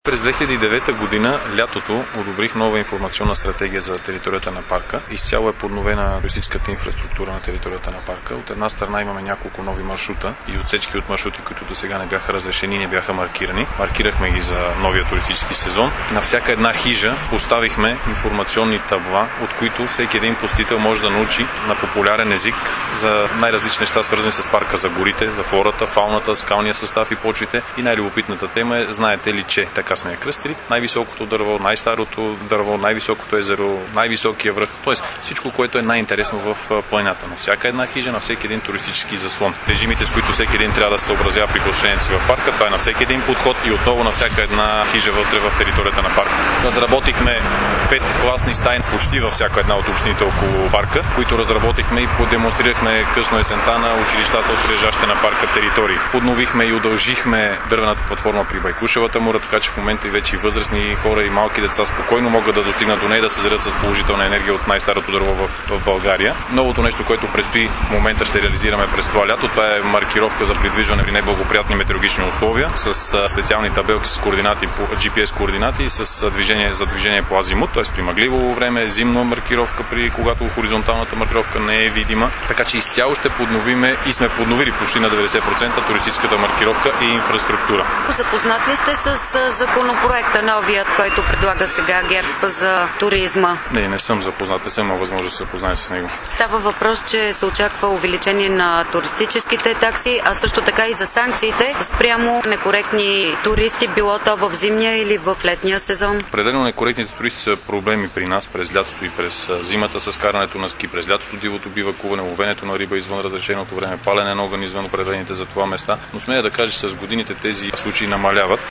През 2009 година, лятото, одобрих нова информационна стратегия за територията на парка. Изцяло е подновена туристическата инфраструктура на територията на парка. От една страна имаме няколко нови маршрута и отсечки от маршрути, които до сега не бяха разрешени, не бяха маркирани. Маркирахме ги за новия туристически сезон. На всяка една хижа поставихме информационни табла, от които всеки един посетител може да научи на популярен език за най-различни неща, свързани с парка, за горите, за флората, фауната, скалния състав и почвите. И най-любопитната тема е, знаете ли, че така сме я кръстили, най-високото дърво, най-старото дърво, най-високото езеро, най-високия връх, т.е. всичко, което е най-интересно в планината. На всяка една хижа, на всеки един туристически заслон. Режимите, с които всеки един трябва да се съобразява при посещението си в парка, това е на всеки един подход и отново на всяка една хижа вътре в територията на парка. Разработихме 5 класни стаи почти във всяка една от общините около парка, които разработихме и подемонстрирахме късно есента на училищата от прилежащите на парка територии. Подновихме и удължихме дървената платформа при Байкушевата мура, така че в момента и вече и възрастни хора и малки деца спокойно могат да достигнат до нея и да се зарядят с положителна енергия от най-старото дърво в България. Новото нещо, което предстои в момента ще реализираме през това лято, това е маркировка за придвижване при неблагоприятни метеорологични условия с специални табелки с координати, GPS координати и с движение по азимут, т.е. при мъгливо време, зимна маркировка, когато хоризонталната маркировка не е видима. Така че изцяло ще подновиме и сме подновили почти на 90% туристическата маркировка и инфраструктура. Запознат ли сте с законопроекта новият, който предлага сега ГЕРБ за туризма? Не съм запознат, не съм имал възможност да се запозная с него. Става въпрос, че се очаква увеличение на туристическите такси, а също така и за санкциите спрямо некоректни туристи, било то в зимния или в летния сезон. Определено некоректните туристи са проблеми при нас през лятото и през зимата с карането на ски, през лятото дивото бивакуване, ловенето на риба извън разрешеното време, палене на огън извън определените за това места, но смея да кажа, с годините тези случаи намаляват.